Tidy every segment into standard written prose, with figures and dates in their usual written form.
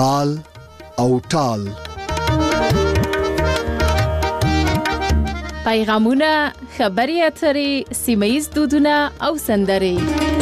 تال او ټال. پیغامونه، خبري اترې، سیمه‌ییز دودونه او سندرې.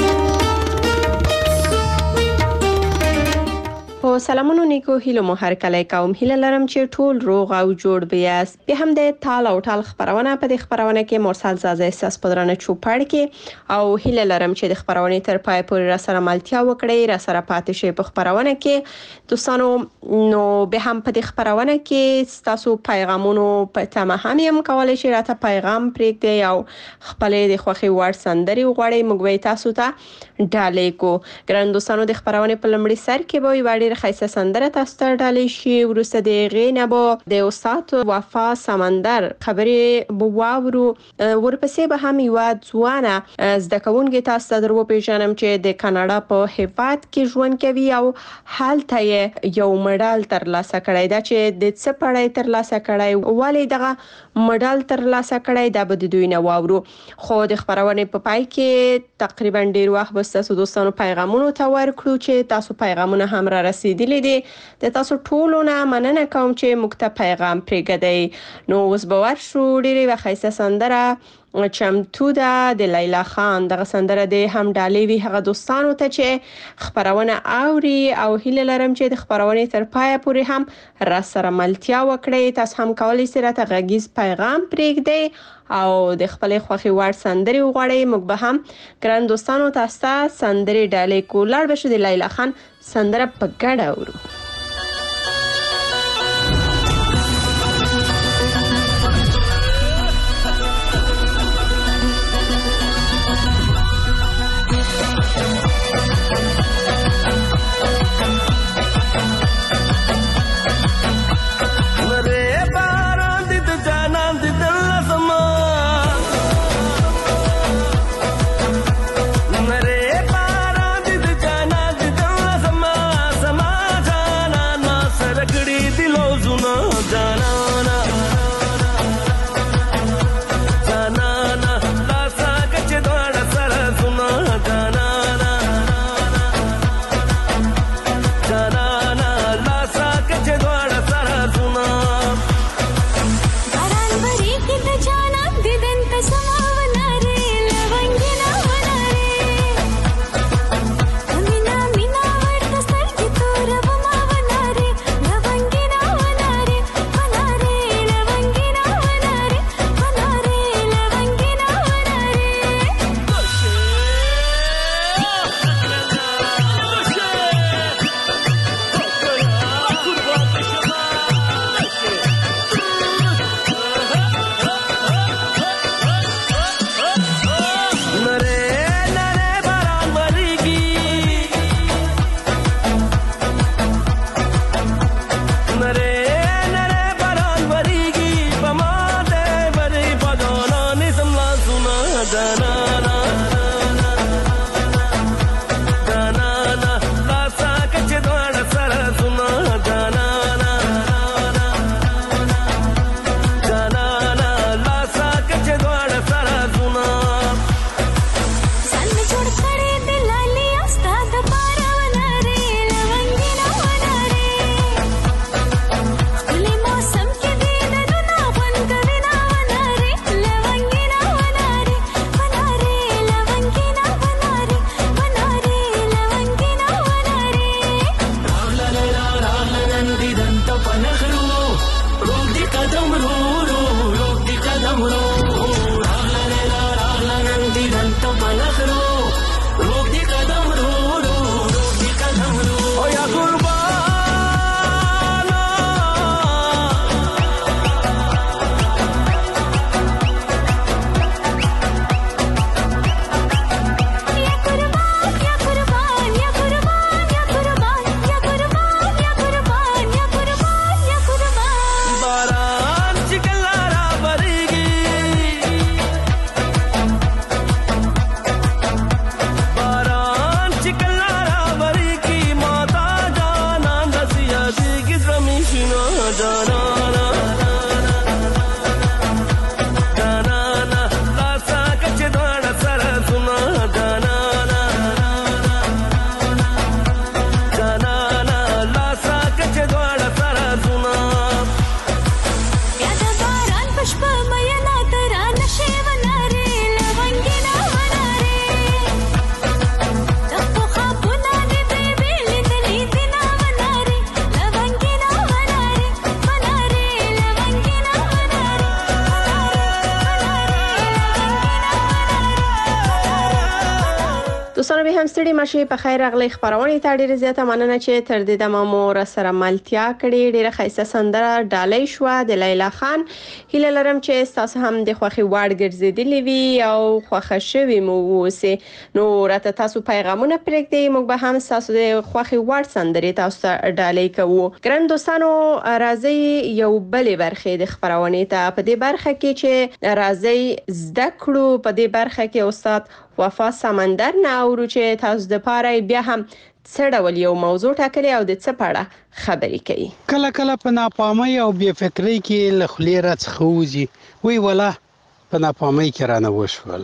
په سلامونو نیکو هیلو مو هر کله کوم. هیله لرم چې ټول روغ او جوړ بیاست. به هم د تال او ټال خبرونه په دې خبرونه کې مرسل زازه احساس پدرانه چوپړ کې او هیله لرم چې د خبرونه تر پای پورې را سره ملتیا وکړي، را سره پاتې شي په خبرونه کې. دوستانو نو به هم په دې خبرونه کې تاسو پیغامونو په تمه هم یم کولای شئ راته پیغام پرېږدئ او خپلې د خوښي وړ سندري وغواړئ. موږ به تاسو ته ډالۍ کو. ګران دوستانو د خبرونه په لمړي سر کې به وړي خیسه سندره تاسو ته ډالۍ شي. ورسته د غینه به د استاد وفا سمندر خبرې بواورو. ورپسې به هم یو ځوانه زده کوونکې تاسو ته درو پیژنم چې د کاناډا په هیواد کې ژوند کوي او هلته یو مډال ترلاسه کړی. دا چې د څه پړای ترلاسه کړی، ولی دغه مډال ترلاسه کړی، دا به د دوی نه واورو. خو د خبرونه په پای کې تقریبا ډیر وخت به تاسو دوستانو پیغامونو ته ورکړو چې تاسو پیغامونه هم را رسیدلې دي. د تاسو ټولو نه مننه کوم چې موږ ته پیغام پرېږدئ. نو اوس به ورشو ډیره وخیسه سندره چمتو ده د لیلا خان. دغه سندره د هم ډالۍ وی هغه دوستانو ته چې خبرونه اوري او هیله لرم چې د خبرونه تر پای پورې هم را سره ملتیا وکړي. تاسو هم کولای شئ راته غږیز پیغام پرېږدئ او د خپل خوښي وړ سندري وغواړئ. موږ به هم ګران دوستانو تاسو ته سندري ډالۍ کولای بشو. د لیلا خان سندره په ګډه اورو. Samaja هم ستړي مشي په خیر راغلی خبرونه ته ډیره زیاته مننه چې تر دې د مامور سره ملتیا کړې ډیره خیسه سندره ډالۍ شو د لیلا خان هیله لرم چې تاسو هم د خوخي وړ ګرځیدلی وي او خوخه شوي مو وسی نو راته تاسو پیغامونه پرېږدئ موږ به هم تاسو د خوخي وړ سندرې تاسو ته ډالۍ کوو ګران دوستانو راځي یو بلې برخه د خبرونه ته په دې برخه کې چې راځي زده کړو په دې برخه کې استاد وفا سمندر نه اورو چې تاسو د پاره بیا هم څه ډول یو موضوع ټاکلی او د څه په اړه خبرې کوي کله کله په ناپامۍ او بې فکرۍ کې له خولې راڅخه وځي وی ولا په ناپامۍ کې رانه وشول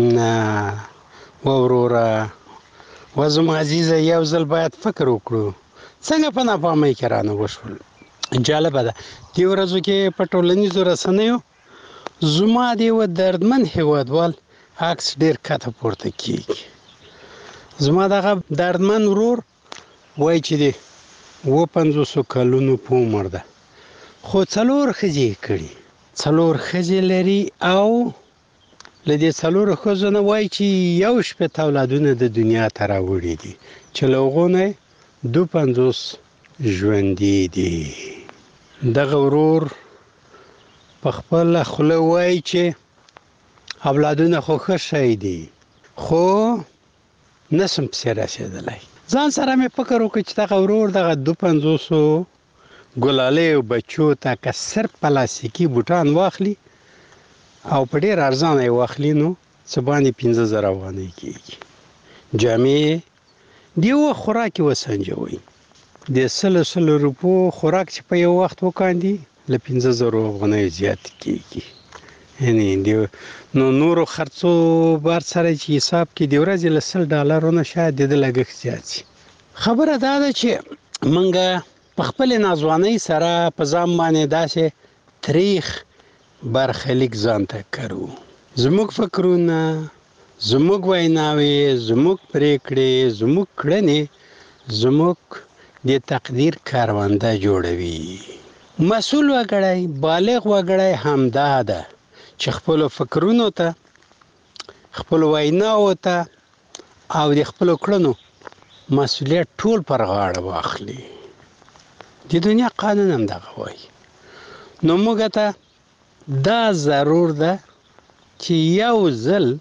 نه وروره وزم عزیزه یو ځل باید فکر وکړو څنګه په ناپامۍ کې رانه وشول جالبه ده دې ورځو کې په ټولنیزو رسنیو زما د یو دردمن هیوادوال عکس ډیر کته پورته کیږي زما دغه دردمن ورور وای چې دی 50 کلونو په عمر ده خو څلور خځې کړي څلور خځې لري او لدې څلور خځو نه وای چې یو شپه اولادونه د دنیا ته راوړي دي چې لوغونه 52 ژوندې دي دغه ورور په خپل خله وای چې اولادونه خو ښه دي خو نسم پسې رسېدلی ځان سره مې فکر وکړ چې دغه ورور دغه 250 ګلالې بچو ته که صرف پلاستیکي بوټان واخلي او په ډېر ارزانه یې واخلي نو څه باندې 15,000 افغانۍ کېږي جامې د یوه خوراک یې وسنجوئ د 100 روپو خوراک چې په یو وخت وکاندي له 15,000 افغانۍ زیات کېږي یعنی نو نورو خرڅو بار سره چې حساب کې د ورځې له $100 شاید د لګښت زیات شي خبره دا ده چې منګه په خپل نازوانۍ سره په ځان باندې داسې تاریخ برخلیک ځان ته کړو زموږ فکرونه زموږ ویناوي زموږ پریکړې زموږ کړنې زموږ د تقدیر کاروانده جوړوي مسؤل وګړی بالغ وګړی همدا ده چې خپل فکرونو ته خپل ویناو ته او د خپل کړنو مسؤلیت ټول پر غاړه واخلي د دنیا قانون هم دغه وایي نو موږ ته دا ضرور ده چې یو ځل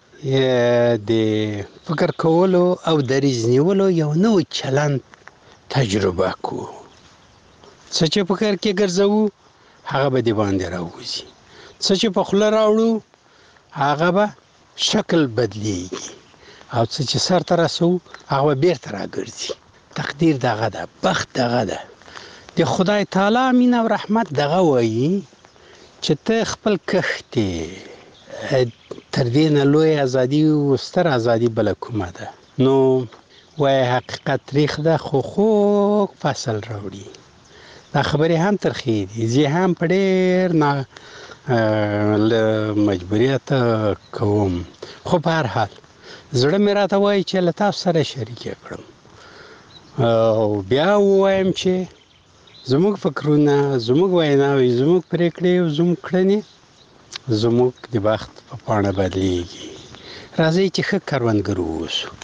د فکر کولو او دریځ نیولو یو نوی چلند تجربه کو څه چې فکر کې ګرځو هغه به دی باندې راوځي څه چې په خوله راوړو هغه به شکل بدلیږي او څه چې سر ته رسو هغه بیرته راګرځي تقدیر دغه ده بخت دغه ده د خدای تعالی مینه او رحمت دغه وایي چې ته خپل کښتې تر دې نه لوی ازادي او ستر ازادي بل کومه ده نو وای حقیقت تاریخ ده خو خوږ فصل راوړي دا خبرې هم ترخې دي زه هم په ډېر نه له مجبوریت کوم خو په هر حال زړه مې راته وایي چې له تاسو سره شریک کړم او بیا وایم چې زموږ فکرونه زموږ ویناوي زموږ پریکړې او زموږ کړنې زموږ د بخت په پاڼه بدلیږي راځئ چې ښه کروندګر اوسو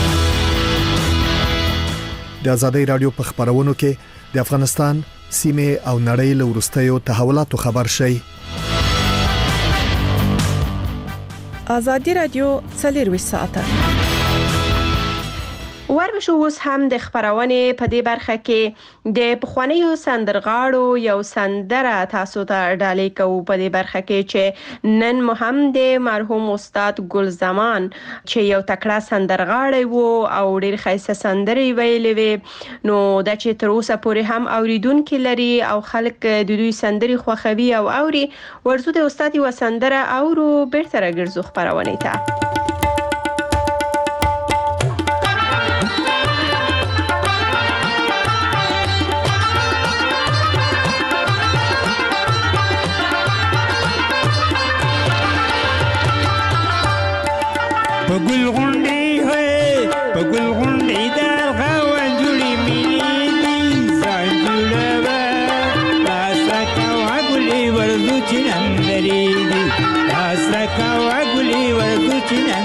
د ازادۍ رادیو په خبرونو کې د افغانستان سیمه او نړۍ له وروستیو تحولاتو خبر شي ازادي رادیو 24 ساعته وربشو اوس هم د خبرونه په دې برخه کې د پخوانیو سندرغاړو یو سندره تاسو ته ډالۍ کوو په دې برخه کې چې نن مهم د مرحوم استاد ګل زمان چې یو تکړه سندرغاړی وو او ډېر ښایسته سندرې ویلې وي نو دا چې تر اوسه پورې هم اوریدونکو لري او خلک د دوی سندرې خوښوي او اوري ورزو د استاد یو سندره اورو بیرته راګرځو خبرونه ته پگل غنڈی ہوئے پگل غنڈی دار غوان جوڑی ملی دی زان جوڑا با لاسا کوا گلی وردو چنان دری دی لاسا کوا گلی وردو چنان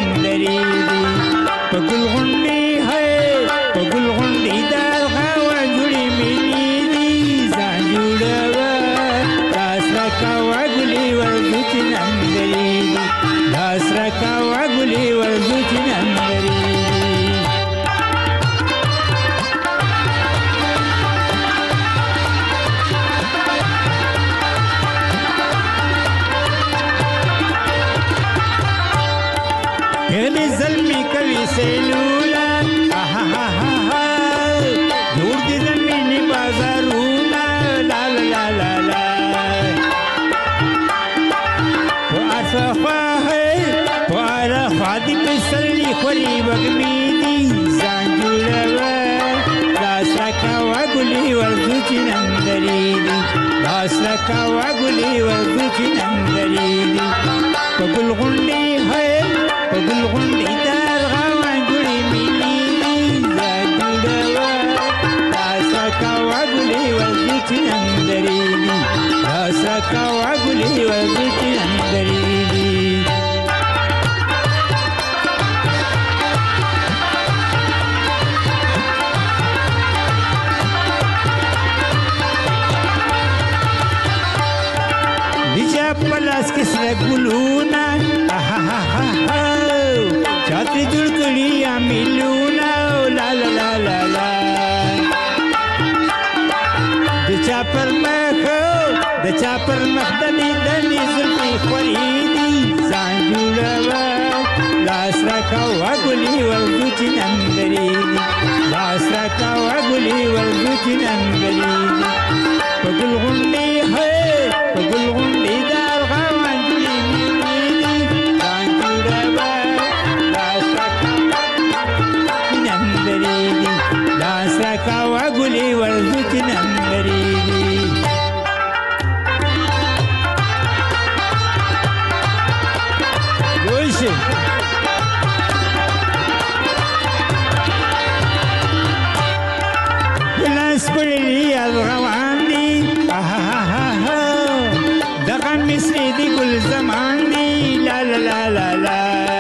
لاسرکوا ګلي ورځي نندريږي پلاس کې سره ګلونا چاته جوړ کړی امیلونا لا لا لا لا لا د چا پر مخ د دې زلفي خوريدي ځان جوړوا لاس راکوا ګلي ورځي نندريږي لاس راکوا ګلي ورځي نندريږي په ګل غونډي په ګل غونډي لاسرکوا ګلي ورځي نندريږي ګوشي لاس پړلي روان دي دغه مصري دي ګل زمان دي لا لا لا لا لا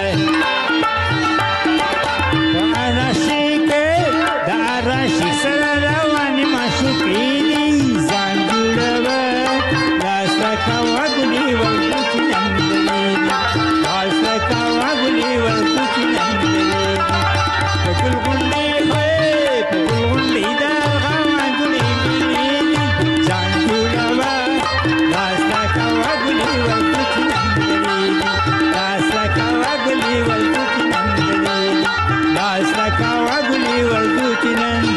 راشي سره رواني معشوقې دي ځان جوړوه لاس راکوه ګلي ورځي نندريږي لاس راکوه ګلي ورځي نندريږي په ګل غونډۍ د غوا ګلي مینې ځان جوړوه لاس راکوه ګلي ورځي نندريږي لاس راکوه ګلي ورځي نندريږي لاس راکوه ګلي ورځي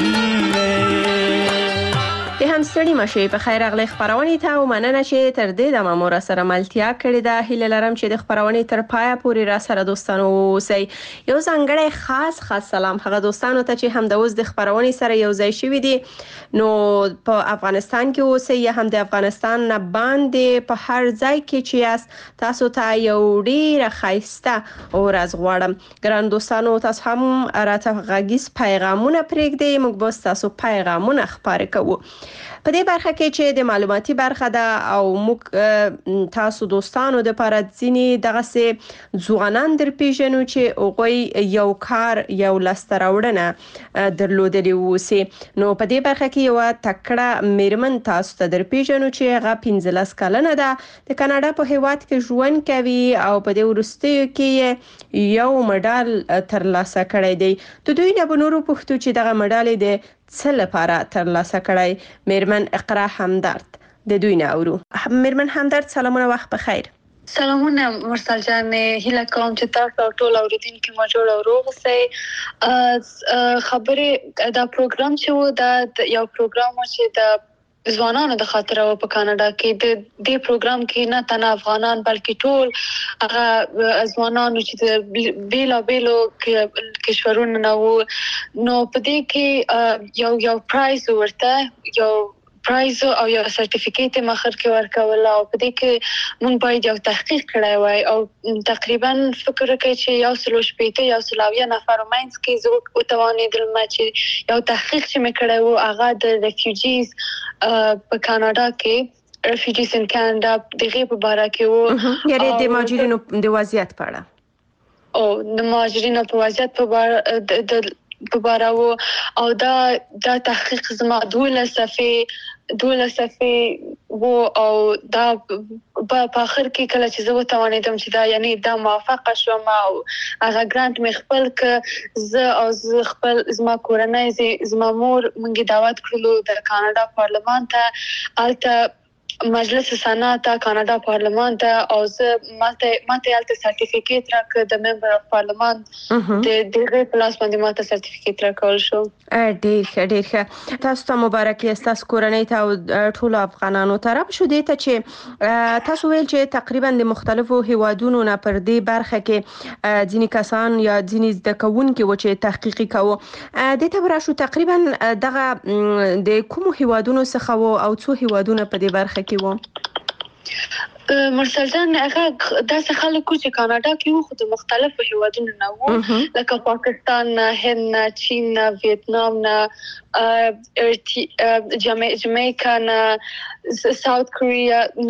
د هم ستړي مشه په خیر اغلی خبرونه ته او مننه چې تر دې د مامور سره ملتیا کړې ده. هیله لرم چې د خبرونه تر پایه پورې را سره دوستانو اوسئ. یو ځانګړی خاص سلام هغه دوستانو ته چې هم د اوس د خبرونه سره یو ځای شوي دي نو په افغانستان کې اوسئ یا هم د افغانستان نه باندې په هر ځای کې چې یاست تاسو ته یو ډیره ښایسته ورځ غواړم. ګران دوستانو تاسو هم راته غږیز پیغامونه پرېږدئ موږ به تاسو پیغامونه خپاره کوو. په دې برخه کې چې د معلوماتي برخه ده او موږ تاسو دوستانو د لپاره ځینې دغه سه ځوانان در پیژنو چې اوغوي یو کار یو لستراوړنه درلودلی وسی. نو په دې برخه کې یو تکړه میرمن تاسو ته در پیژنو چې هغه 15 کلنه ده د کاناډا په هیواد کې ژوند کوي او په دې ورستیو کې یو مډال ترلاسه کړی دی. د دوی نه بنورو پښتو چې دغه مډال دی څه لپاره ترلاسه کړی. میرمن اقرا همدرد د دوی نه اورو. میرمن همدرد سلامونه وخت بخیر. سلامونه مرسل جان هیله کوم چې تاسو ټول اوریدونکو مو جوړ او روغ اوسئ. خبره دا پروګرام چې و دا یو پروګرام چې د ځوانانو د خاطر او په کاناډا کې د دې پروګرام کې نه تنه افغانان بلکې ټول هغه ځوانانو چې د بیلو کشورونو نه وو نو په دې کې یو پرایز ورته یو پرایز او یو سرټیفیکیټ مخر کې ورکول او په دې کې مونږ باید یو تحقیق کړی وای او تقریبا فکر کوي چې یو سلو شپېته یو سلاویا نفر ماینس کې زه وتوانېدل چې یو تحقیق چې مې کړی وو هغه د ریفیوجیز په کاناډا کې ریفیوجیز ان کاناډا دغه په اړه کې وو یعنی د مهاجرینو د وضعیت په اړه او د مهاجرینو په وضعیت په اړه وو او دا تحقیق زما 12 صفحې وو او دا په اخر کې کله چې زه وتوانېدم چې دا یعنی دا موافقه شوم او هغه ګرانټ مې خپل ک زه خپل زما کورنۍ زما مور مونږ دعوت کړلو د کاناډا پارلمان ته الته مجلس سنات کاناډا پارلمان ته او زه ماته الته سرټیفیکیټ راکړ د ممبر اف پارلمان د دغه پلاس باندې ماته سرټیفیکیټ راکول شو. ډیر ښه تاسو ته مبارکي تاسو کورنۍ ته او ټول افغانانو طرف شو دي ته چې تاسو ویل چې تقریبا د مختلفو هیوادونو نه پر دې برخه کې ځینې کسان یا ځینې ځدکونکو و چې تحقیق کوي د تبرا شو تقریبا دغه د کوم هیوادونو څخه او څو هیوادونو په دې برخه کې و. مرسل جان هغه داسې خلکو چې کاناډا کې وو خو د مختلفو هیوادونو نه وو لکه پاکستان نه هند نه چین نه ویتنام نه جامیکا نه ساوث کوریا نه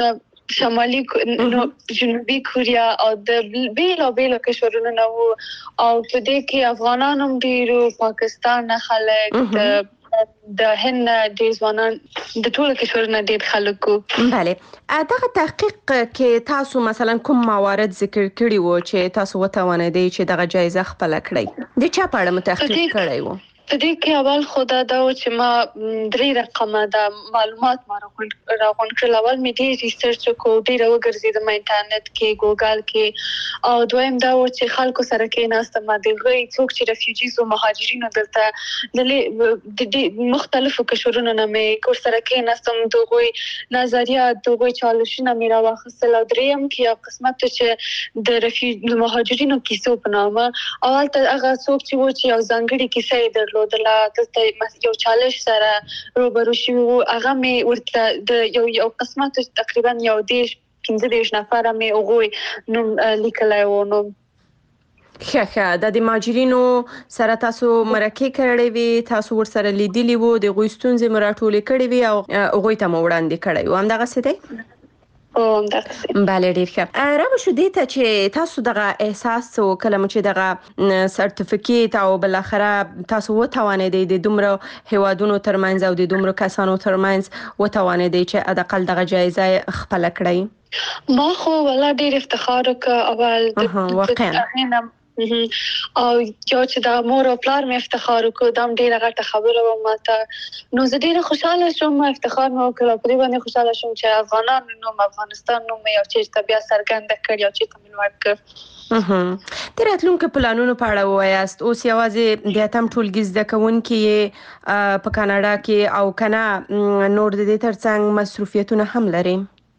شمالي جنوبي کوریا او د بیلو کشورونو نه وو او په دې کې افغانان هم ډیرو، پاکستان نه خلک، د هند د ځوانان د ټولو کشورونو ډیر خلکو. بله دغه تحقیق کې تاسو مثلا کوم موارد ذکر کړي وو چې تاسو وتوانیدئ چې دغه جایزه خپل کړئ؟ د چا په اړه تحقیق کړی وو؟ په دې کې اول خدا دا و چې ما 3 رقمه د معلومات ما راغونډ کړل. اول مې ډېر ریسرچ وکړ، ډېر وګرځېدم انټرنیټ کې، ګوګل کې، او دویم دا و چې خلکو سره کېناستم، د هغوی څوک چې رفیوجیز او مهاجرینو دلته د مختلفو کشورونو نه مې کور سره کېناستم، د هغوی نظریات، د هغوی چالشونه مې راواخیستل، او دریم کې یو قسمت چې د مهاجرینو کیسو په نامه اول ته هغه څوک چې و چې یو ځانګړې کیسه یې درلودله، دلته یو چالش سره روبرو شوي وو، هغه مې ورته د یو قسمت تقریبا 15 نفره مې هغوی نوم لیکلی و. نو ښه د مهاجرینو سره تاسو مرکې کړې وي، تاسو ورسره لیدلي وو، د هغوی ستونزې مو راټولې کړې وي او هغوی ته مو وړاندې کړی وو، همدغسې دی؟ بله ډیر ښه. راوه شو دې ته چې تاسو دغه احساس کله مو چې دغه سرټیفیکیټ او بالاخره تاسو وتوانیدئ د دومره هیوادونو ترمنځ او د دومره کسانو ترمنځ وتوانیدئ چې حداقل دغه جایزه خپله کړئ؟ ما خو والله ډیر افتخار وکړ اول واقعا، او یو چې د مور او پلار مې افتخار وکړ، دا هم ډېره غټه خبره وه ماته. نو زه ډېره خوشحاله شوم، افتخار مې وکړ او په دې باندې خوشحاله شوم چې افغانانو نوم، افغانستان نوم مې یو چېرته بیا څرګنده کړ، یو چېرته مې لوړ کړ. د راتلونکو پلانونو په اړه ووایاست. اوس یوازې د 8م ټولګي زده کوونکي یې په کاناډا کې او که نه نور د دې ترڅنګ مصروفیتونه هم لري؟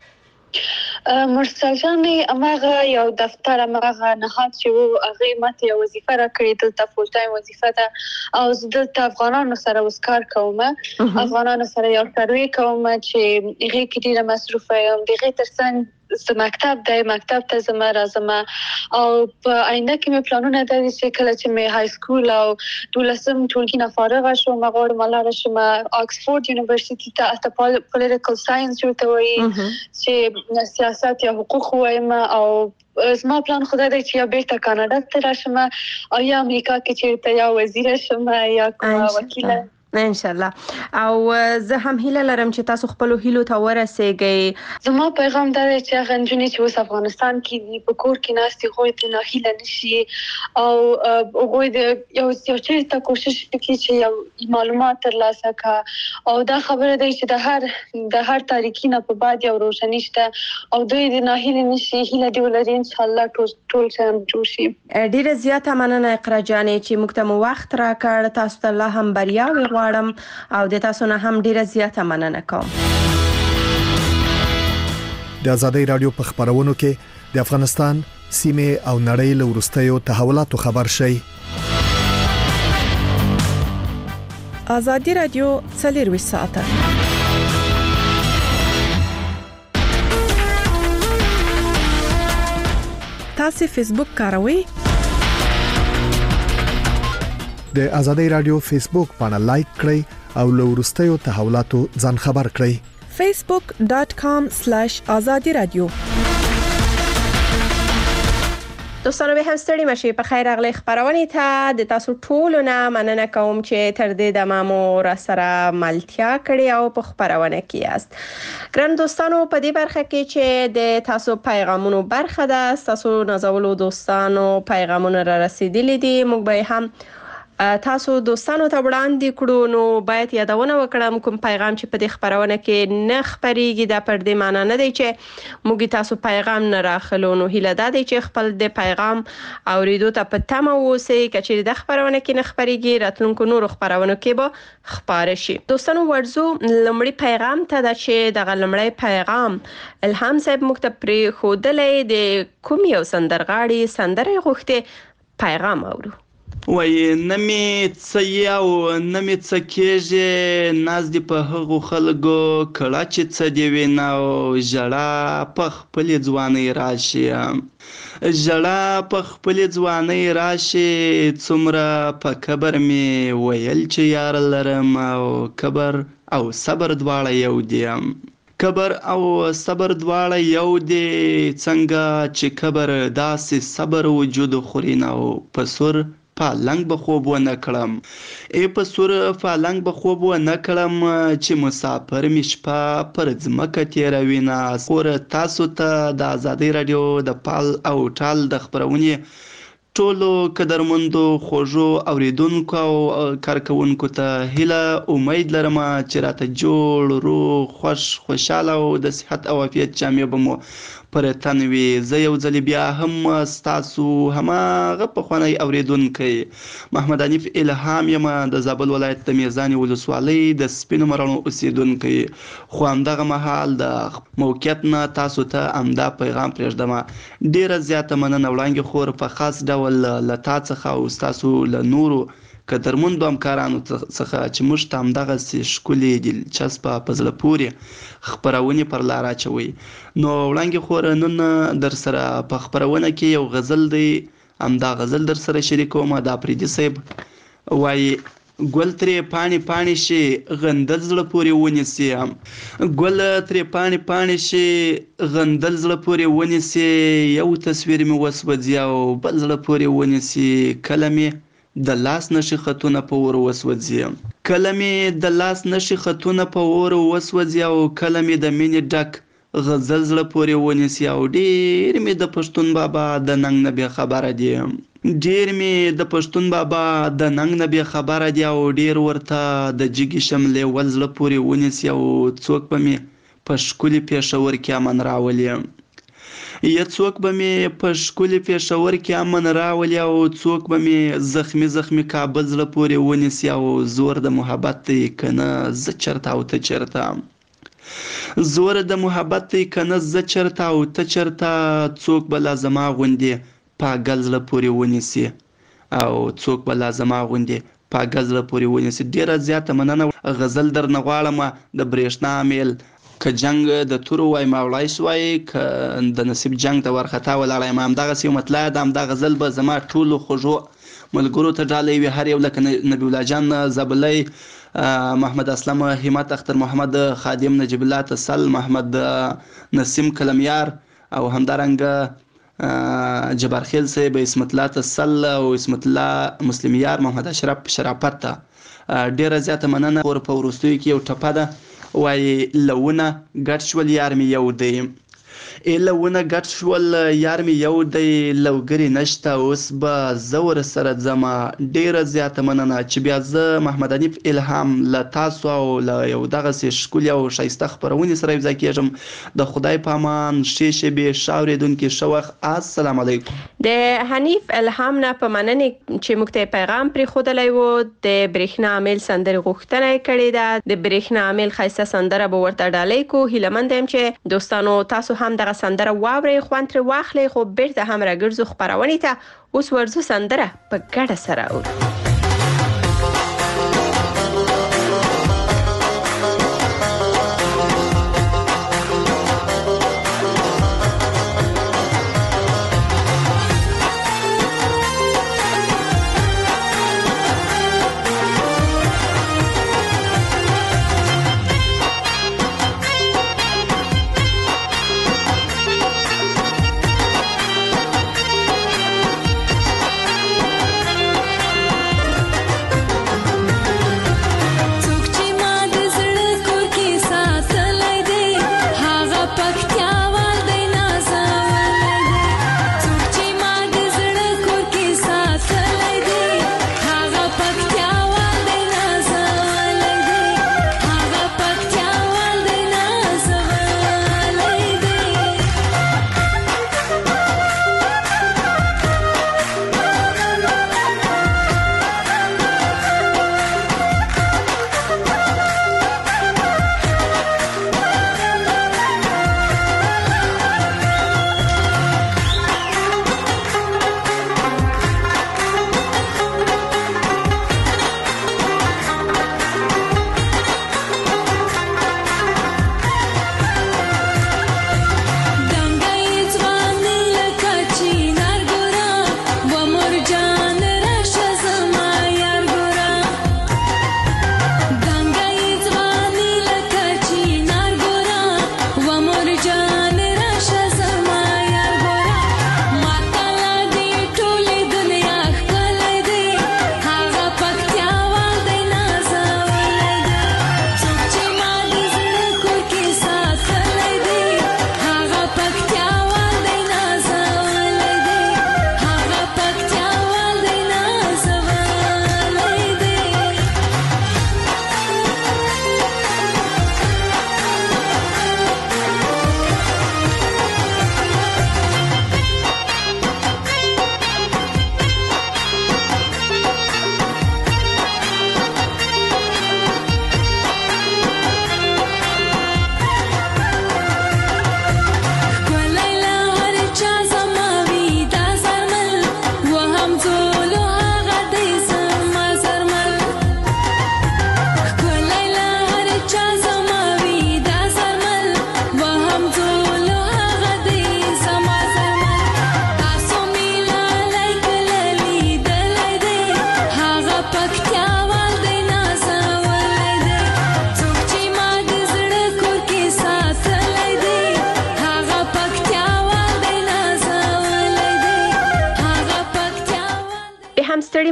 مرسل جانې هماغه یو دفتر، هماغه نهاد چې و، هغې ماته یو وظیفه راکړې، دلته فول ټایم وظیفه ده، او زه دلته افغانانو سره اوس کار کوم، افغانانو سره یو سروې کوم چې هغې کې ډېره مصروفه یم. د هغې ترڅنګ مکتب دی، مکتب ته ځم راځم، او په آینده کې مې پلانونه دا دي چې کله چې مې های سکول او 12م ټولګي نه فارغه شوم، غواړم لاړه شم آکسفورډ یونیورسيټي ته، هلته پولیټیکل ساینس ورته وایي، چې سیاست یا حقوق وایم، او زما پلان خو دا دی چې یا بیرته کاناډا ته راشم او یا امریکا کې چېرته یا وزیره شم یا کومه وکیله انشاءالله. او زه هم هیله لرم چې تاسو خپلو هیلو ته ورسیږئ. زما پیغام دا دی چې هغه نجونې چې اوس افغانستان کې دي، په کور کې ناستې، هغوی ته ناهیله نشي او هغوی د یو چېرته کوشش وکړي چې یو معلومات ترلاسه کړه، او دا خبره دی چې د هر تاریکي نه په بعد یو روشني شته، او دوی د ناهیلې نشي، هیله دې ولري انشاءالله ټول شیان جوړ شي. ډېره زیاته مننه اقرا جانې چې موږ ته مو وخت راکړ. تاسو ته الله هم بریاوې غواړم او د تاسو نه هم ډیره زیاته مننه کوم. د ازادۍ رادیو په خبرونو کې د افغانستان سیمه او نړۍ له وروستیو تحولاتو خبر شي. ازادي رادیو 24 ساعته تاسو فیسبوک کاروئ؟ د ازادۍ رادیو فیسبوک باندې لایک کړئ او له وروستیو تحولاتو ځان خبر کړئ. facebook.com/azadiradio. دوستانو به هم ستړي مشي، په خیر راغلی خبرونه ته. د تاسو ټولو نه مننه کوم چې تر دې دمه مو را سره ملتیا کړی او په خبرونه کې یاست. ګران دوستانو، په دې برخه کې چې د تاسو پیغامونو برخه ده، تاسو نازولو دوستانو پیغامونه را رسیدلي دي، موږ به هم تاسو دوستانو ته وړاندې کړو. نو باید یادونه وکړم کوم پیغام چې په دې خبرونه کې نه خبريږي دا پر دې معنی نه دی چې موږ تاسو پیغام نه راخلو. نو هیله ده چې خپل د پیغام اوریدو ته په تمه اوسئ. کچې د خبرونه کې نه خبريږي، راتلونکو نورو خبرونو کې به خبر شي. دوستانو ورزو لمړی پیغام ته دا چې د لمړی پیغام الهام صاحب موږ ته پرې خودلې د کوم یو سندرغاړي سندره غوښته پیغام اورو. وای نمی څه او نمی څه کېږي، ناز دی په هغو خلکو کړه چې څه دی وینا او ژړا په خپل ځواني راشي، ژړا په خپل ځواني راشي، څومره په کبر می ویل چې یار لرم، او کبر او صبر دواړه یو دي، کبر او صبر دواړه یو دی، څنګه چې کبر داسې صبر وجود خوري نو په سور پالنګ به خوب ونه کړم. په سور پالنګ به خوب ونه کړم چې مسافر مې شپه پر ځمکه تېروي نه. خور تاسو ته د آزادۍ راډیو د پال او ټال د خپرونې ټولو قدرمندو خوږو اوریدونکو او کارکوونکو ته هیله امید لرم چې راته جوړ روغ خوشحاله او د صحت او عافیت جامې به مو پر تن وي. زه یو ځل بیا هم ستاسو هماغه پخوانی اوریدونکی محمد حنیف الهام یم د زابل ولایت د میزان ولسوالۍ د سپینو مروڼو اوسیدونکی. خو همدغه مهال د موقعیت نه تاسو ته همدا پیغام پرېږدم. ډیره زیاته مننه وړانګې خور په خاص ډول له تا څخه او ستاسو له نورو قدرمندو همکارانو څخه چې موږ ته همدغسې ښکلې دلچسپه په زړه پورې خپرونې پر لار اچوئ. نو وړانګې خور نن در سره په خپرونه کې یو غزل دی، همدا غزل در سره شریکوم. د افریدي صاحب وایي ګل ترې پاڼې پاڼې شي غندل زړه پورې ونیسي، ګل ترې پاڼې پاڼې شي غندل زړه پورې ونیسي، یو تصویر مې وسوځي او بل زړه پورې ونیسي، کله مې د لاس نشي خطونه په اور وسوځي، کله مې د لاس نشي خطونه په اور وسوځي او کله مې د مینې ډک غزل زړه پورې ونیسي. او ډېر مې د پښتون بابا د ننګ نه بې خبره دي، ډېر مې د پښتون بابا د ننګ نه بې خبره دي او ډېر ورته د جګې شملې ول زړه پورې ونیسي او څوک به مې په ښکلي پېښور کې امن راولي، یا څوک به مې په ښکلي پېښور کې امن راولي او څوک به مې زخمي زخمي کابل زړه پورې ونیسي او زور د محبت دی که نه زه چېرته او ته چېرته، زور د محبت دی که نه زه چېرته او ته چېرته، څوک به لا زما غوندې پاګل زړه پورې ونیسي او څوک به لا زما غوندې پاګل زړه پورې ونیسي. ډېره زیاته مننه. غزل درنه غواړم د برېښنا میل که جنگ د تورو وای ما وړای سوای، که د نصیب جنگ ته ورخطا ولاړی ما. همدغسې یو مطلع ده، همدا غزل به زما ټولو خوږو ملګرو ته ډالۍ وي، هر یو لکه نبی الله جان زبلی، محمد اسلم همت، اختر محمد خادم، نجیب الله تسل، محمد نسیم کلمیار او همدارنګه جبار خیل صاحب، اسمت الله تسل او اسمت الله مسلمیار، محمد اشرف شرافت ته ډیره زیاته مننه. خور په وروستیو کې یو ټپه ده، وایي لونه ګډ شول یار مې یو دی، لونه ګډ شول یار مې یو دی، لوګري نشته اوس به زه ورسره ځمه. ډیره زیاته مننه چې بیا زه محمد حنیف الهام له تاسو او له یو دغسې ښکلي او ښایسته خپرونې سره یوځای کېږم. د خدای په امان، ښې شېبې، ښه اورېدونکي، ښه وخت. السلام علیکم. د حنیف الهام نه په مننې چې موږ ته پیغام پرېښودلی و. د برېښنا میل سندرې غوښتنه یې کړې ده. د برېښنا میل ښایسته سندره به ورته ډالۍ کو. هیله مند یم چې دوستانو تاسو هم دغه سندره واورئ، خوند ترې واخلئ. خو بیرته هم راګرځو خپرونې ته. اوس ورځو سندره په ګډه سره اورو.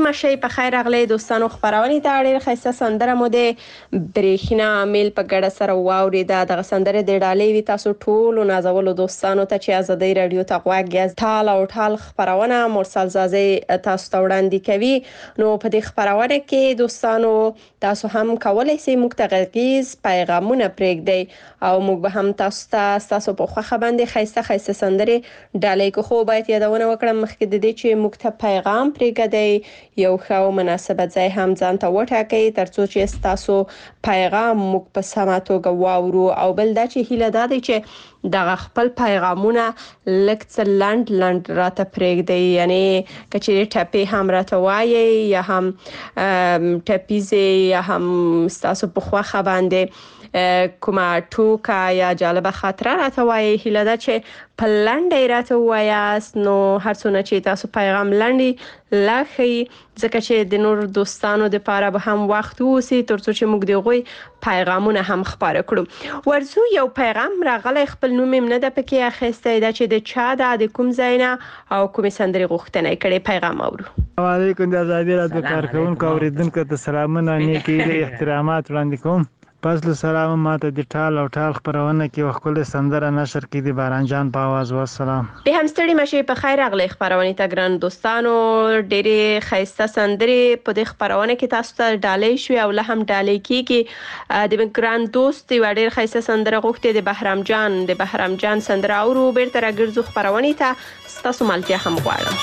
ماشي په خیر اغلی دوستانو خبرونه ته ډېر خسته سندره مو د برېښنا میل په ګډه سره واوریده د سندره د ډالۍ وی تاسو ټول نازولو دوستانو ته چې ازادي رادیو ته غواګیز ټال او ټال خبرونه مرسل زازي تاسو ته وړاندې کوي. نو په دې خبرونه کې دوستانو تاسو هم کولای شئ موږ ته غږیز پیغامونه پرېږدئ او موږ به هم تاسو په خوخه باندې خسته سندره ډالۍ کو. خو باید یادونه وکړم مخکې د دې چې موږ ته پیغام پرېږدئ یو ښه مناسبت ځای هم ځان ته وټاکئ ترڅو چې تاسو پیغام موږ په سمه توګه واورو. او بل دا چې هیله ده چې دغه خپل پیغامونه لږ څه لنډ راته پرېږدئ، یعنی کچې ټپې هم راته وایي یا هم ټپیزې یا هم تاسو په خوخه باندې کومه ټوکه یا جالبه خاطره راته وایي. هیله ده چې په لنډه راته وایاست. نو هر څونه چې تاسو پیغام لنډي لاخی ځکه چې د نور دوستانو د پاره به هم وخت وسی ترڅو چې موږ دغوی پیغامونه هم خبره کړو. ورزو یو پیغام راغلی خپل نوم نه د پکې اخیسته دا چې د چا د کوم ځاینا او کوم سندري غوښتنه کړي. پیغام اورو. وعلیکم د ازادي رادیو کارکونکو اوریدونکو ته سلامونه نیکی احترامات وړاندې کوم. پس له سلام ماته د ټال او ټال خبرونه کې وخت سندره نشر کې د باران جان په आवाज والسلام. به هم ستړي مشه په خیر اغلی خبرونه ته ګران دوستانو ډېری خیسته سندري په دې خبرونه کې تاسو ته ډالۍ شو او له هم ډالۍ کیږي. د ګران دوست و ډېر خیسته سندره غوښته د بهرام جان سندره او بیرته راګرځو خبرونه ته تاسو مالتیا هم غواړم.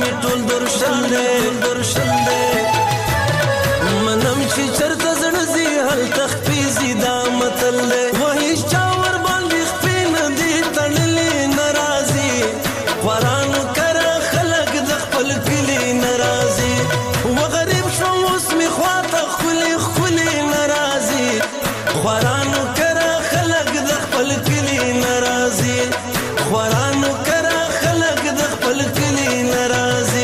ټول درشل دی منم چې چرته زړه زی هل تخفي زیدا متل دی وای چاور باندې خپې نه دی تړلې ناراضي قرآن کرا خلق د خپل کلی ناراضي و غریب شو اوس می خواته خولي خولي ناراضي قرآن کرا خلق د خپل کلی ناراضي قرآن کرا خلق د خپل کلی ناراضي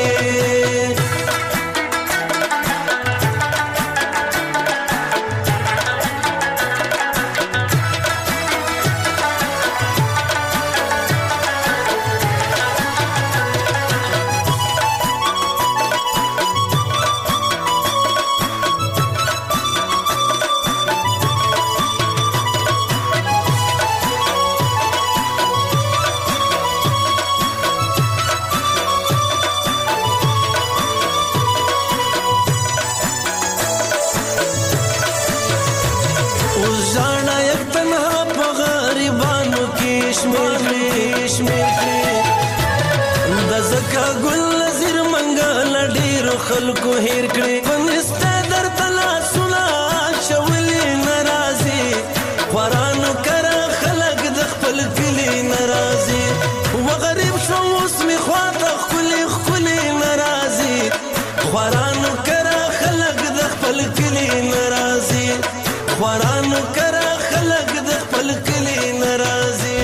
خلکو هیر کړي پنسته در تلا سنا شولي ناراضي قرآن کرا خلق د خپل کلی ناراضي و غریب شو اوس می خواته خولي خولي ناراضي قرآن کرا خلق د خپل کلی ناراضي قرآن کرا خلق د خپل کلی ناراضي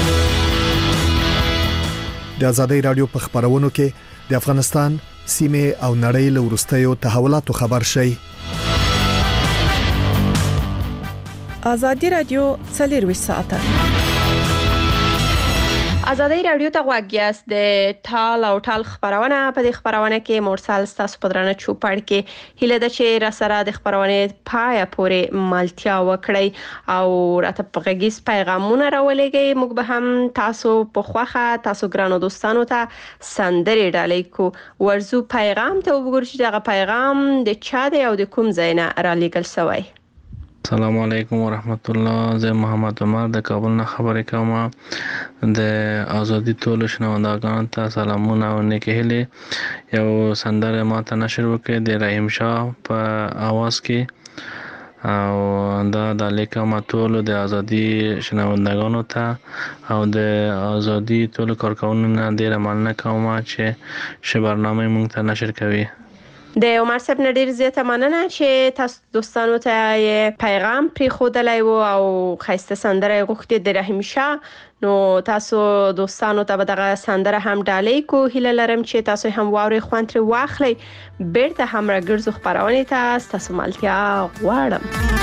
د آزادۍ رادیو په خبرونو کې د افغانستان سیمه او نړۍ له ورستیو تحولاتو خبر شي. آزادي رادیو 24 ساعته. آزادۍ رادیو ته غوږیاست د ټال او ټال خبرونه په دې خبرونه کې مرسل تاسو په درنه چوپړ کې هیله ده چې را سره د خبرونه پای پورې مالتیا وکړي او راته پیغامیز پیغامونه راولېږي موږ به هم تاسو په خوخه تاسو ګرانو دوستانو ته سندري ډالۍ کو ورزو پیغام ته وګورئ چې دا پیغام د چا دی او د کوم ځای نه را لېږل شوی. السلام علیکم ورحمت الله. زه محمد عمر د کابل نه خبرې کوم. د ازادي ټول شنوندگان ته سلامونه او نیکه هیله. یو سندره ماته نشر وکړه د رحیم شاه په आवाज کې او دا د لیکم ټول د ازادي شنوندگانو ته او د ازادي ټول کارکونکو نه ډیر مننه کوم چې برنامه مونږ ته نشر کوي. د عمر صاحب نډیر زیاته مننه چې تاسو دوستانو ته پیغام پری خودلای وو او خسته سندره غوښتي د رحیم شاه نو تاسو دوستانو ته به دغه سندره هم ډالۍ کو هیله لرم چې تاسو هم واوري خوانتري واخلي بیرته هم راګرځو خبرونه تاسو مالتیا غواړم.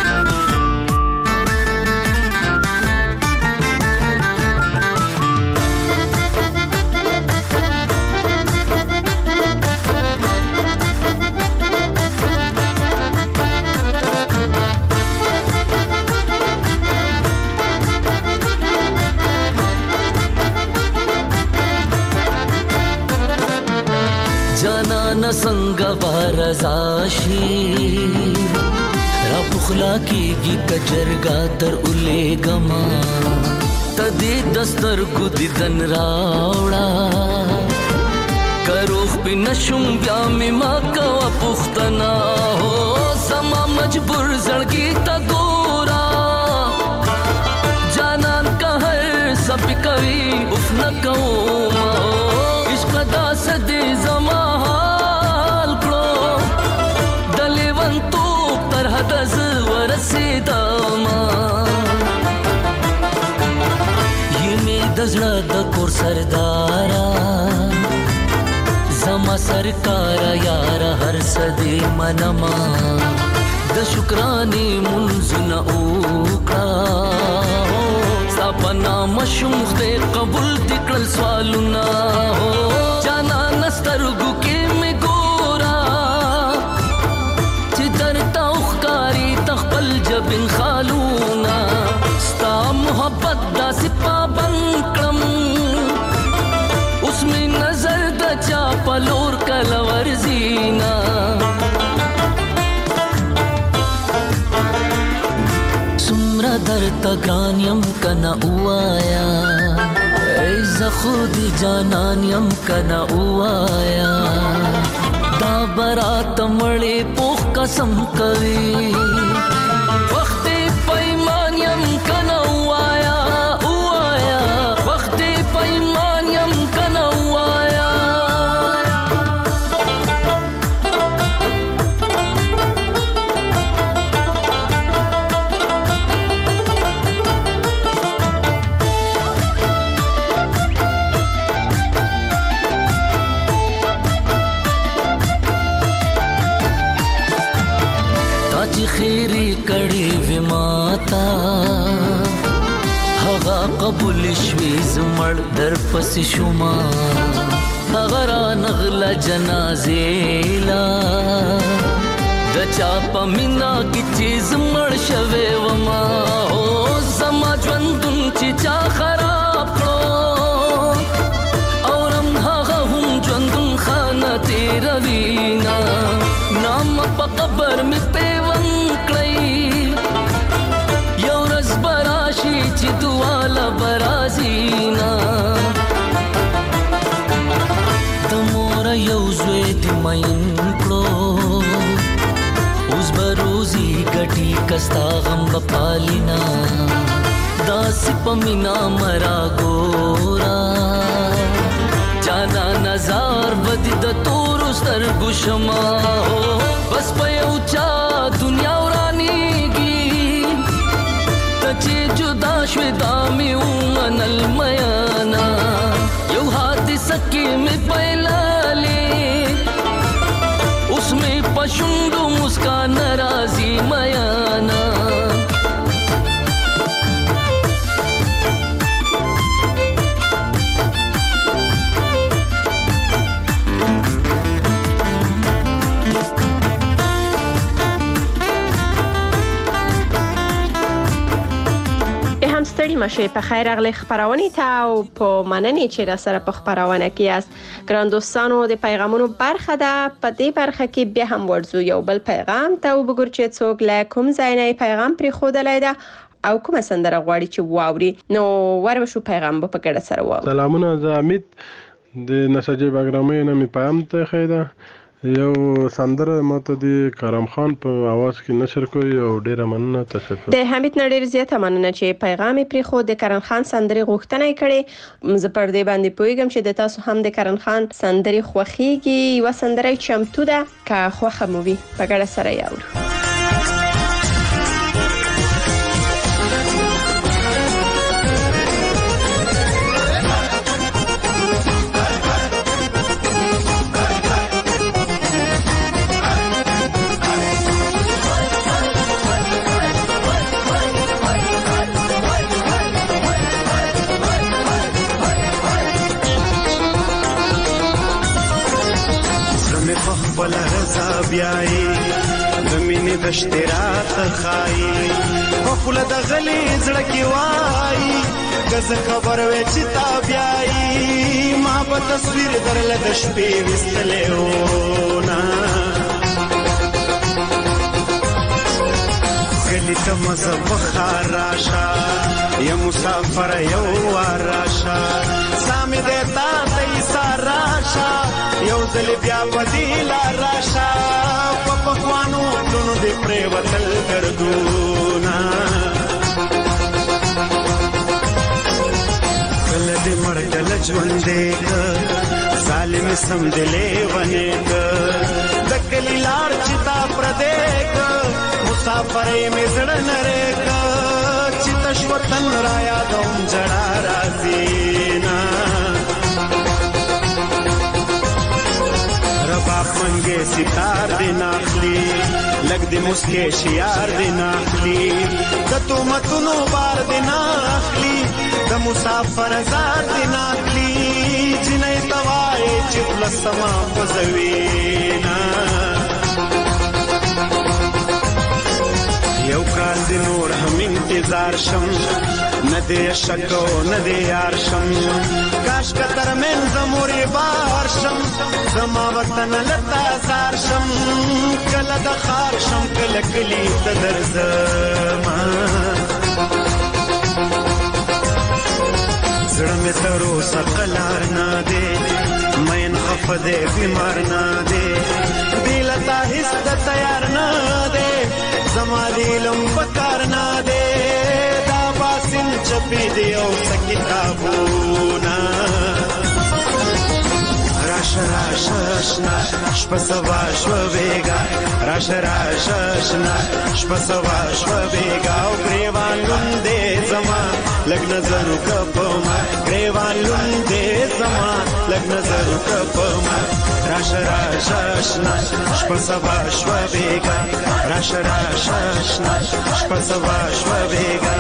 څنګه بارزاشي را بخلا کیږي کجرګا تر اولې غما تدې دستر کو دیدن راوړه کروخ په نشم بیا می ما کا پختنا هو سما مجبور زړګي تا ګورا جانان کا هر سب کوي اف نہ کوم عشق دا سدې زما دز ورسیدما یمه دزړه د کور سردارا زما سرکار یار هر سدي منما د شکرانه منزنا اوکا سپنا مشمخ دې قبول دکړل سوالونه جانا نسترګو کې می ګورا چې درته وخکاری تخپل جبن خالونا ستا محبت دا سپا بنکړم اوس می نظر د چا پلور کل ورزینا سمرا درته ګران يم کنا وایا ای زخ خودی جانان یم کنا اوایا دا برات مړې پوخ قسم کوي وخت پیمان یم کنا اوایا وخت پیمان یم کنا اوایا خیری کړي وماتا هغه قبول شوي زمړ در پس شوما هغه را نغله جنازې لا د چا پمینا کی چیز مړ شوي وما او زما ژوندون چې چا خراب کړو اور هغه هم ژوندون خانه تیروینا نام په قبر می چې دواله برازینا د مور یو زوی دی مین کړو اوس بروزی ګټي کستا غم بپالینا داسې پمینا مرا ګورا جانا نظر بدی د تور سترګو شما بس په یو چا دنیا چې جدا شوی دامي ومنل میانا یو حادثه کې مې پیلالې اوس مې پښوندو مسکان راځي میانا ستړي مشه په خیر اغلی خبرونه ته او په مننې چې را سره په خبرونه کې است ګران دوستانو د پیغامونو برخه ده په دې برخه کې بیا هم ورزو یو بل پیغام ته وګور چې څوک لا کوم ځای نه پیغام پرې خوده لیدا او کومه سندره غواړي چې واوري نو ورشو پیغام په کډه سره واو سلامونه زه امید د نساجي باګرامي نه می پیغام ته خیدا یو سندره ماته د کرم خان په आवाज کې نشر کوي او ډیره مننه تشکر د حمید نړیر زیاته مننه چې پیغام پرې خو د کرم خان سندري غوښتنه کړي زه پر دې باندې پویګم چې د تاسو هم د کرم خان سندري خوخيږي و سندري چمتو ده که خوخه مووي په ګډه سره یاورو بیاي زمینه د اشتراط خای په خپل د غلي زړه کې وای کز خبر وې چې تا بیاي ما په تصویر درل د شپې وستلې و نا غلي ته مزه بخار راشا یا مسافر یو راشا سامي دیتا ته ساراشا یو ځل بیا بدیل راشا په پخوانو دونو دې پرې وتل دردونه کله دې مړ کله ژوندې ظالم سم دلې ونې د کلی لار چې تا پردې مسافرې مې زړه نرې چې تشوتن را یادوم جړا راځي نا منګه ستار دی ناخلی لګ دی مسکه شیار دی ناخلی د تومتونو بار دی ناخلی د مسافر زار دی ناخلی جنې توای چې فلسما پزوینا یو کال دی نور هم انتظار شم ندی شکو ندی یار شم کاش کتر من زموری بار شم زما وطن لتا زار شم کله د خار شم کله کلی تدر زما زړه مې تر اوسه قلار نه دی مین خفه دی بیمار نه دی دې لتا هیڅ د تیار نه دی زما د علم په کار نه دی دا باسم چپی دی او څه کتابونه راشه راشه اشنا شپه سبا شوه بیګا راشه راشه اشنا شپه سبا شوه بیګا او ګریوان لوندې زما لګ نظر کپما ګریوان لوندې زما لګ نظر کپما راشه راشه اشنا شپه سبا شوه بیګا راشه راشه اشنا شپه سبا شوه بیګا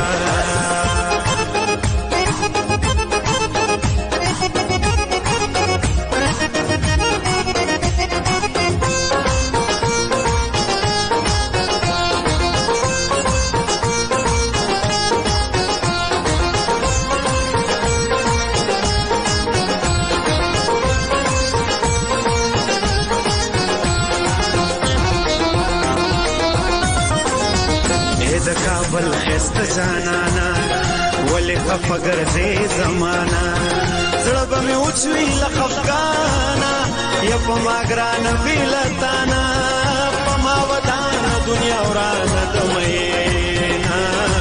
کابل خست جانانا ولی خفگر زی زمانا زړه به مې اوچوي لکه افغانا یا په ما ګرانه بیلتانا په ما ودانه دنیا ورانه د مینا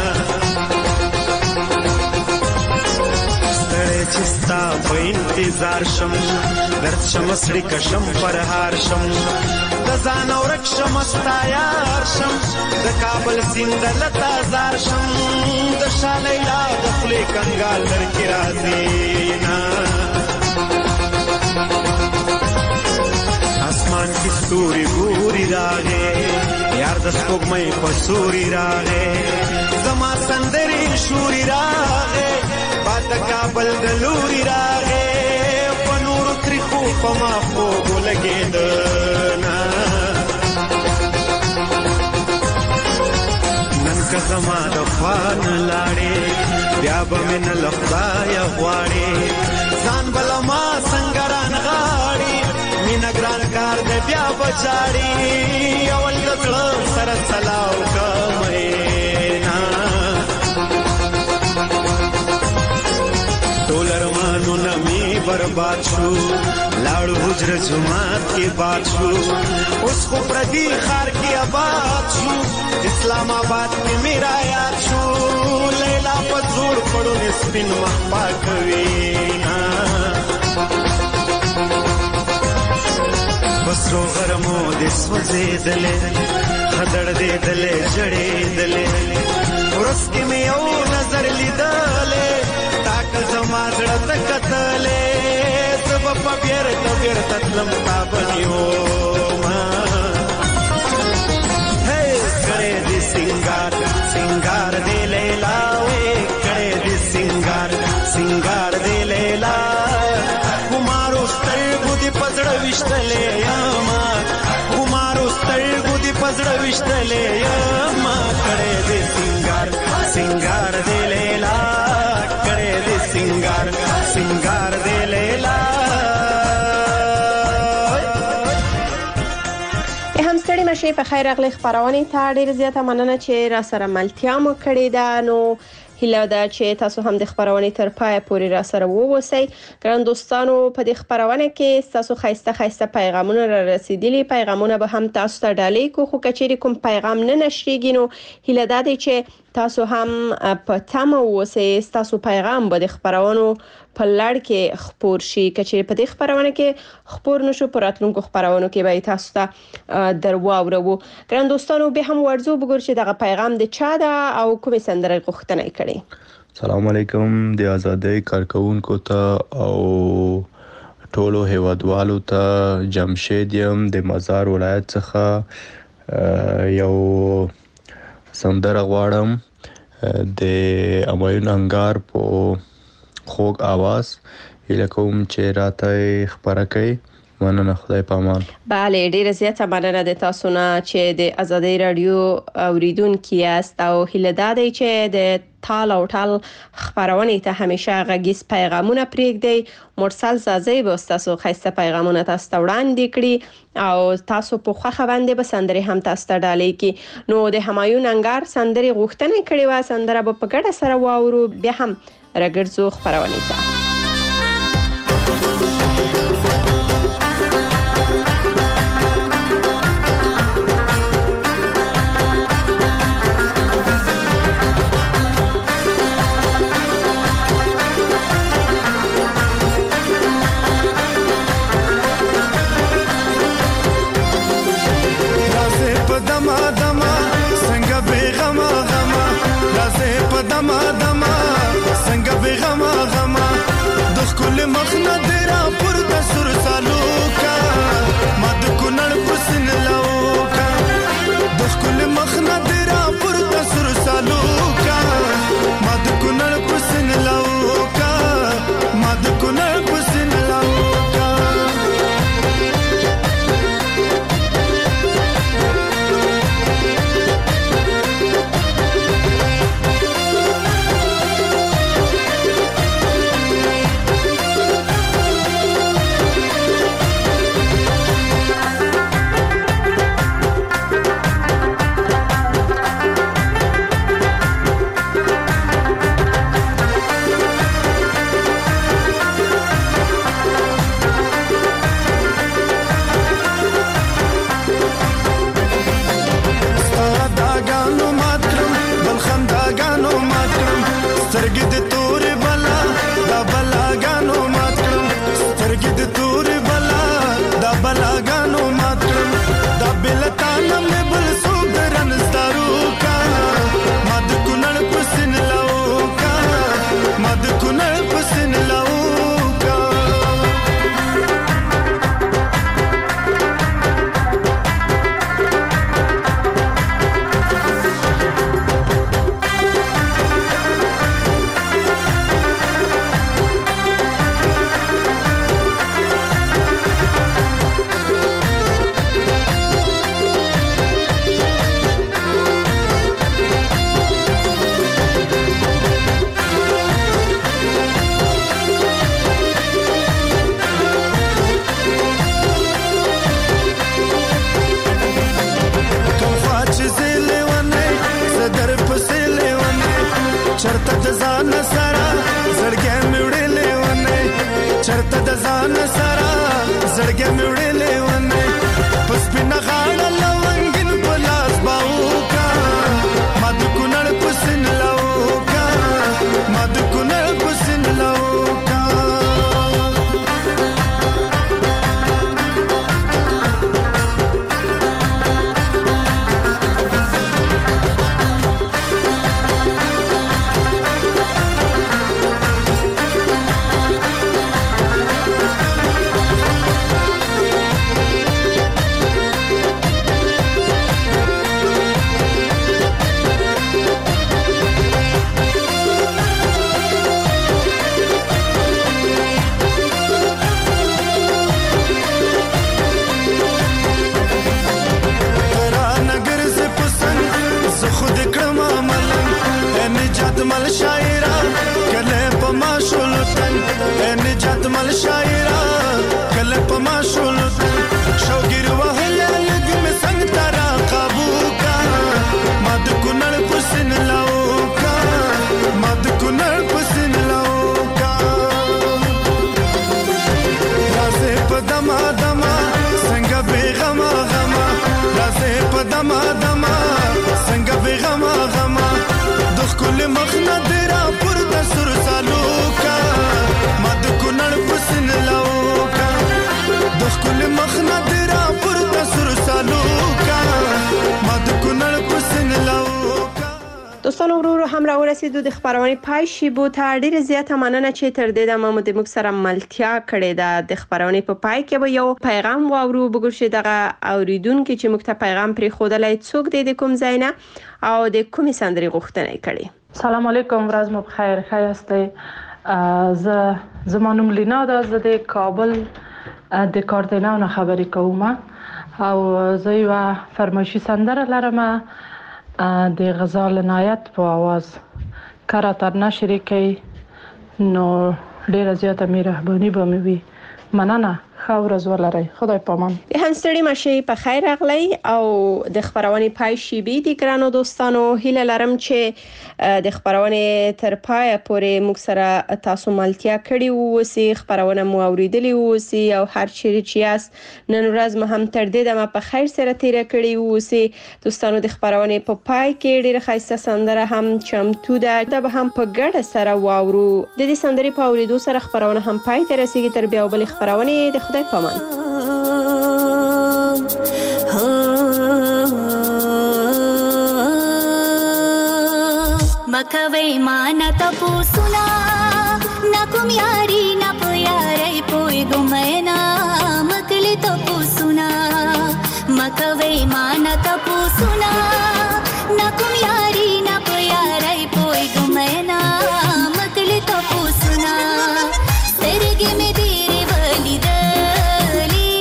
ستړی چې ستا په انتظار شم درد شم سړي کشم پرهار شم د ځان ورک شم ستا یار شم د کابل سیند لتا زار شم د شالیلا د خولې کنګال درکې راځي نه اسمان کې ستوري ګوري راغې یار د سپوږمۍ په سوري راغې زما سندرې شوري راغې باد د کابل د لوري راغې په نورو تریخو په ما خوب لګېد نه که زما د خوان لاړې بیا به مې نه له خدایه غواړې ځان بله ما څنګه رانغاړې مینه ګران کار دی بیا به چاړې اول د زړه سره سلا وکړه مینا ټول ارمانونه مې برباد شو لاړو حجره جماعت کې باد شو اوس خو پردي ښار کې آباد شو اسلام آباد کې میرا یاد شو لیلا په زوړ پړو سپین مخ پاکوي بسرو غرمو دې سوځېدلې خدړ دې دلې جړېدلې ورځ کې مې یو نظر لیدلې تاکل زما زړه ته کتلې زه به په بیرته بیرته تلم تا بنیوما सिंगार सिंगार दे लेला वे करे दे सिंगार दे लेला कुमारो स्तर गुदी पजड़ विश्तले यामा कुमारो स्तर गुदी पजड़ विश्तले यामा करे दे सिंगार दे लेला करे दे सिंगार दे लेला ستړي مشه په خیر اغلی خبرونه ته ډیر زیاته مننه چې را سره ملتیا مو کړی دا نو هیله ده چې تاسو هم د خبرونه تر پای پورې را سره ووسی ګران دوستانو په دې خبرونه کې تاسو خایسته پیغامونه را رسیدلي پیغامونه به هم تاسو ته ډالۍ کو خو کچېری کوم پیغام نه نشریږي نو هیله ده چې تاسو هم په تمه اوسئ تاسو پیغام به د خبرونو په لړ کې خبر شي کچېری په دې خبرونه کې خبر نشو پراتلونکو خبرونو کې به تاسو ته درواورو ګران دوستانو به هم ورزو وګور چې دغه پیغام د چا ده او کومه سندره غوښتنه کړي سلام علیکم د آزادۍ کارکونکو ته او ټولو هیوادوالو ته جمشید یم د مزار ولایت څخه یو سندره غواړم د امایون انګار په خوږ आवाज هیله کوم چې راته خبره کوي مننه خدای پامان بله ډیره زیاته مننه د تاسو نه چې د آزادۍ رادیو اوریدونکو یاست او هیله ده چې د تال او ټال خبرونه ته همیشه غږیز پیغامونه پرېږدي مرسل زازي به تاسو خاصه پیغامونه تاسو ته وړاندې کړي او تاسو په خوخه باندې به سندري هم تاسو ته ډالۍ کی نو د همایون انګار سندري غوښتنه کړي وا سندره په ګډه سره واورو بیا هم راګرځو خبرونه ته. دوستان ورو هم را ورسیدو د خبرونه پای شی بو ته ډیره زیاته مننه چې تر دې د مو د موږ سره ملتیا کړې ده. د خبرونه په پای کې به یو پیغام واورو بګورشي دغه اوریدونکو چې موږ ته پیغام پرې خودلای څوک د کوم ځای نه او د کومې سندري غوښتنه کړي. سلام علیکم، ورځ مو بخیر. خیاسته زمانوم لینا ده، زه د کابل د کارتناو نه خبرې کوم او زه یو فرمایشي سندره لرم د غزال عنایت په आवाज کار تر نشری کوي نو ډیره زیاته مهرباني به مې وي. مننه. ښه ورځ ولرئ. خدای پامان. هم ستړي مشي په خیر راغلی او د خبرونې پای شیبې دي ګرانو دوستانو. هیله لرم چې د خبرونې تر پای پورې موږ سره تاسو ملتیا کړی ووسی، خبرونه مو اوریدلی ووسی او هر چیرې چې یاست نن ورځ مو هم تر دې دمه په خیر سره تیر کړی ووسی. دوستانو د خبرونې په پای کې ډیره ښایسته سندره هم چمتو ده، دا به هم په ګډه سره واورو. د دې سندرې په اوریدو سره خبرونه هم پای ته رسیږي. تر بیا بل خبرونه د خدای پامان. مکوي مان تپو سنا نکم یاری ن پیارای پوی ګمنا مکلی تپو سنا مکوي مان تپو سنا نکم یاری ن پیارای پوی ګمنا مکلی تپو سنا سرګې مې دیره ولی دلی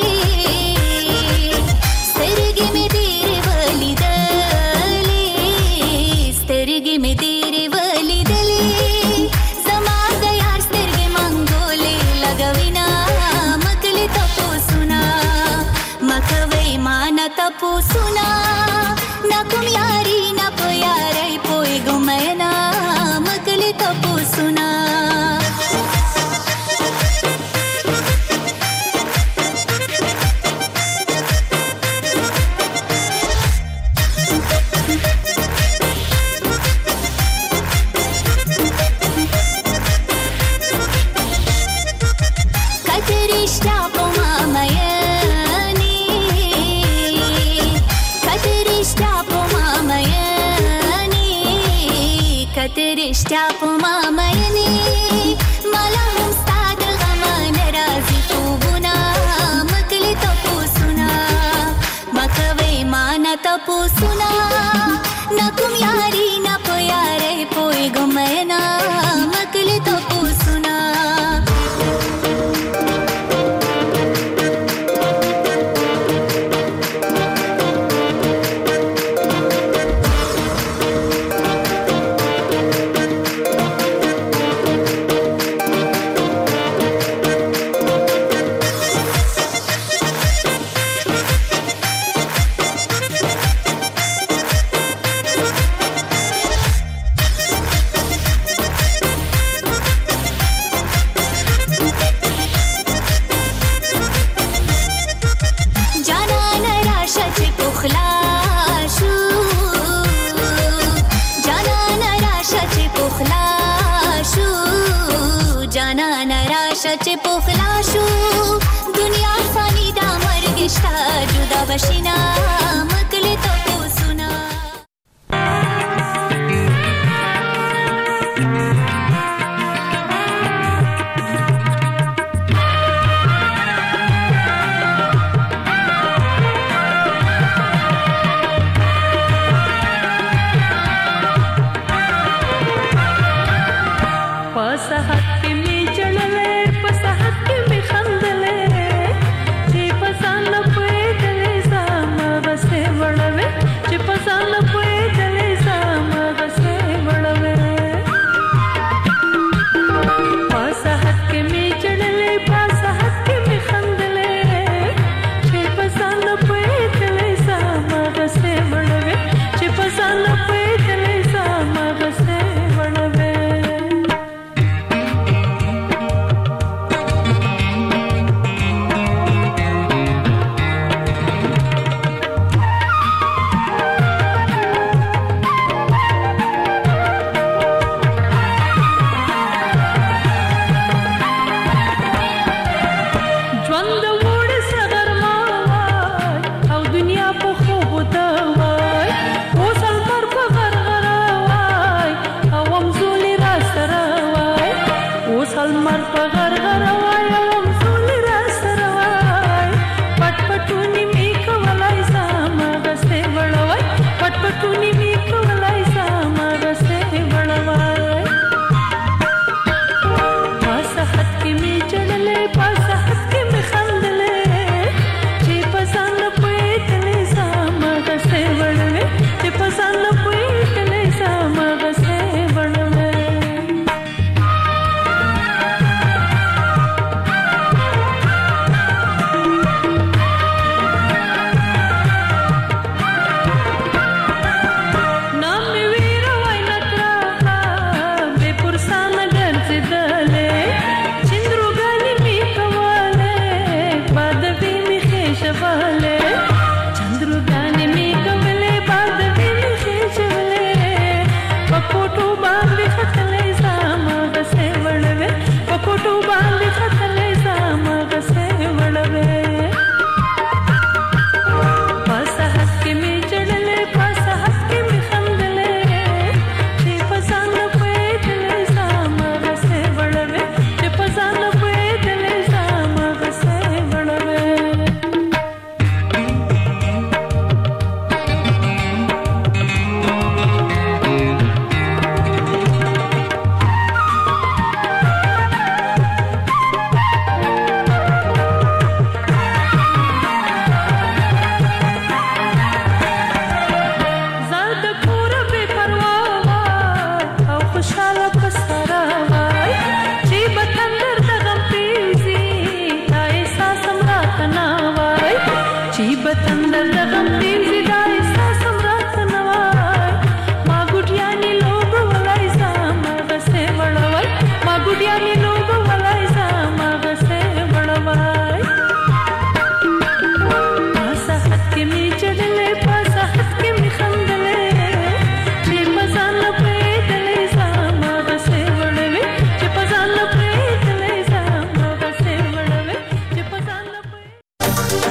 سرګې مې دیره ولی دلی سرګې مې تپو سنا نکم یاری ن پیارای پوی ګمنا مکلی تپو سنا رشتیا په ما مینه مالا هم ستاد غم ناراضي خوبونه مکلی تپو سنا مکوي مان تپو سنا نکم یاری ن پیارای پوی ګمنا مکلی تپو سنا چې پخلا شو دنیا فانی دا مرګ شتا جدا بشینا مکلی تپو سنا پس حق می چړلې پس حق می خندلې شي بتندر د غم